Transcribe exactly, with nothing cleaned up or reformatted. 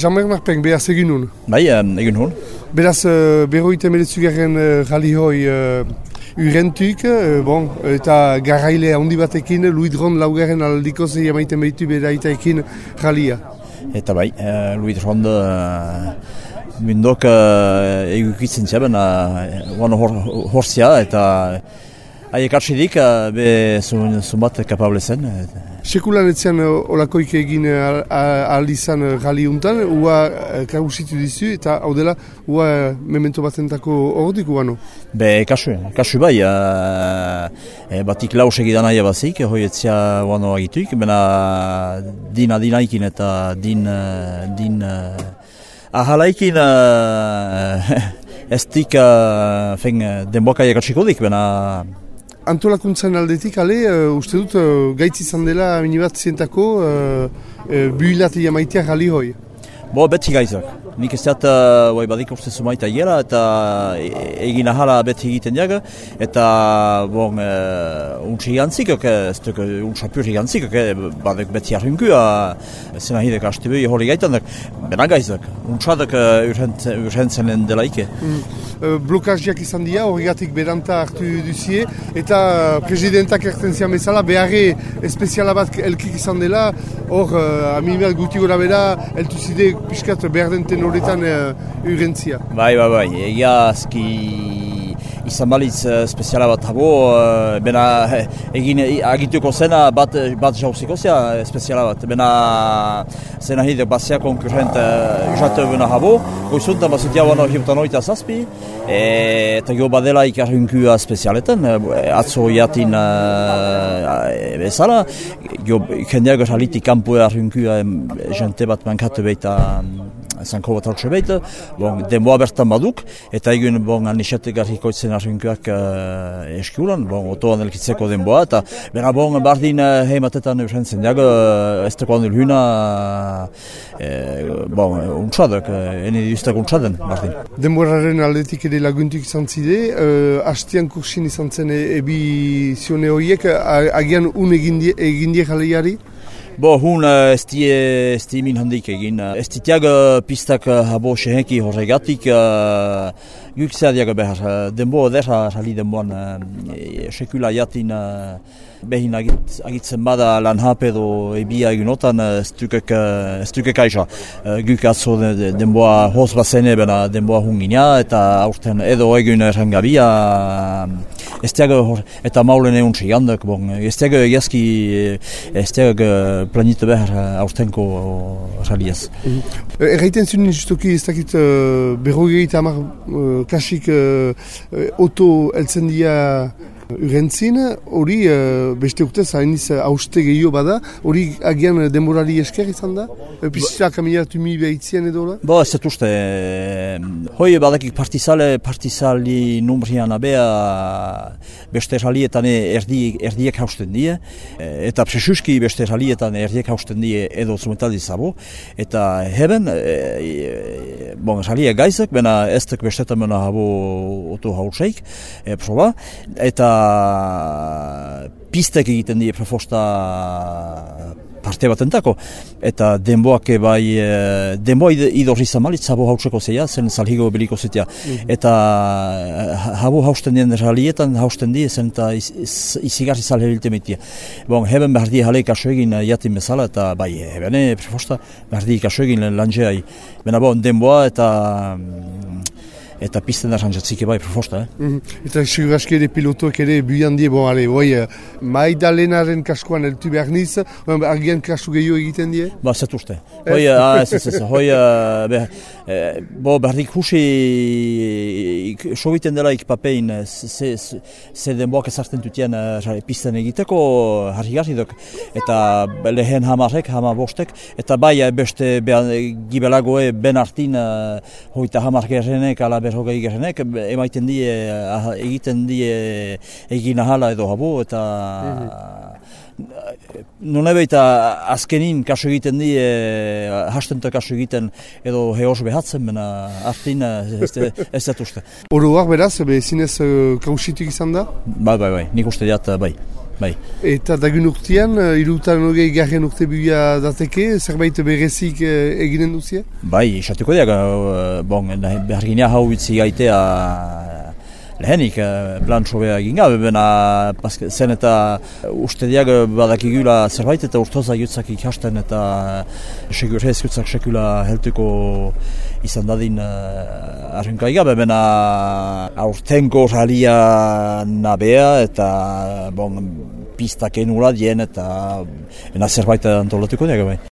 Jean-Bernard Peng, beraz egin nun? Bai, egin nun. Beraz, uh, berroita emeletzugarren uh, rali hoi uh, urentuk, uh, bon, eta garraile handi batekin, Luidron laugarren aldiko zei amaiten behitu beraitaekin ralia. Eta bai, uh, Luidron uh, mindok uh, egukitzen zeben, uh, hor, horzia, eta haiek atxidik, uh, be zumbat kapable zen. Sekulan etzian olakoik egin ahal izan rali untan, ua kausitu dizu eta hau dela ua memento batentako ordik uano? Be, kasu, kasu bai, uh, e, batik lau segidan aia bazik, hoi etzia uano agituik, bena dina dinaikin eta din, din uh, ahalaikin uh, ez dik uh, denboak aiek atxiko dik, bena antolakuntzan aldetik, ale, uh, uste dut, uh, gaitz izan dela minibat zientako uh, uh, buhilatia maitea rali hoi? Bo, beti gaizak. Nik ez dut, uh, badik uste zumaita hiela, eta egin ahala beti egiten diaga, eta, bon, uh, untsi gantzik, ez duk, untsapur gantzik, badek beti arrunkua, zena hidek haste behi hori gaitan, bena gaizak. Untsadak urhentzenen dela ike. Mm. Uh, blokaziak izan dira, horregatik beranta hartu duzie, eta presidentak erten zian bezala, beharre espeziala bat elkik izan dela, hor, uh, aminibat guti gora bera, eltu zide piskat behar denten horretan uh, urentzia. Bai, bai, bai, egia azki izan balitz uh, espeziala bat habo, uh, bena egin agituko zena bat, bat jauziko zea espeziala bat, bena zena hidek bazia konkurrent uh, usatu bena habo, goizuntan bazutia bano hiutan oita zazpi, e, eta gero badela ikarrunkua espezialetan, atzo jatin uh, bezala, gero jendeago jalitik kampu errunkua jente bat mankatu behita zanko bat hartze behita, bon, denboa bertan baduk, eta egun bon, anisetek garrikoitzen arrinkuak uh, eskiulan, bon, otoan elkitzeko denboa, eta bera bon, bardin uh, heimatetan urhentzen diago, uh, ez teko handel huna, uh, bon, untsadak, uh, ene duztak untsaden, bardin. Denboraren aldetik ere laguntuk izan zide, uh, hastian kursin izan zen ebi zione horiek, agian un egindie, egindie jaleari? Bo, hun uh, ez die min handik egin. Ez ditiag uh, pistak uh, habo sehenki horregatik, uh, guk zerdiaga behar. Uh, denbo derra jali denboan, uh, sekula jatin uh, behin agit, agitzen bada lan hape edo ebia egunotan, ez dukek uh, aiza. Uh, guk atzo de, denboa hoz bazene, bena denboa hungina, eta aurten edo egun errangabia, uh, ez diaga hor, eta maulen egun txigandak, bon, ez diaga egiazki, ez diaga planitu behar aurtenko raliaz. Mm-hmm. Erraiten zuen justuki ez dakit uh, berrogeita hamar uh, kasik uh, oto eltzen dia urentzin, hori uh, beste urtez hainiz hauste gehiago bada, hori agian denborari esker izan da? Pistak amilatu mi behitzien edo da? Bo, ez dut uste. Hoi badakik partizale, partizali numrian abea beste ralietan erdi, erdiek hausten die, eta presuski beste ralietan erdiek hausten die edo zumetaldi zabo, eta heben, e, bon, raliek gaizak, bena ez duk bestetan mena habo oto hautseik, e, proba, eta pistek egiten die prefosta parte batentako, eta denboak bai, denboa idorri zamalit, habo hautseko zeia, zen salhigo beliko zetia, mm-hmm. eta habo hausten dien ralietan hausten die, zen eta izigarri salhebilte metia. Bon, heben behar die jaleik aso egin jatin bezala, eta bai, hebene prefosta behar die aso egin lanjeai. Bena bon, denboa eta eta pisten arrantzatzik bai proposta, eh? Mm-hmm. Eta segurazki ere pilotoek ere buian die, bon, ale, boi, Maidalenaren kaskoan eltu behar niz, argian kasu gehiago egiten die? Ba, zet uste. Hoi, ah, ez, ez, ez, hoi, uh, bo, berdik husi, sobiten dela ikpapein, ze, ze denboak ezartzen dutien uh, pisten egiteko, harri dok, eta lehen hamarek, hamar bostek, eta bai, beste gibelagoe ben hartin, uh, hoita hamar gerrenek, ala hogei gerenek, emaiten die, egiten die egin ahala edo habo, eta mm-hmm. nune behita azkenin kaso egiten die, hastenta kaso egiten edo heos behatzen, bena hartin ez dut uste. Oroak beraz, be zinez kausitik izan da? Bai, bai, bai, nik uste diat, bai. bai. Eta dagun urtean, irutan hogei garren urte bia dateke, zerbait berezik eginen duzia? Bai, esateko diak, bon, behar ginea hau bitzi gaitea lehenik, plan sobea egin gabe, bena zen eta uste diak badakigula zerbait eta urtoza jutzak ikasten eta segur hezkutzak sekula heltuko izan dadin arrenka gabe, bena aurtengo ralia nabea eta bon, pistak enula dien eta zerbait antolatuko diak bai.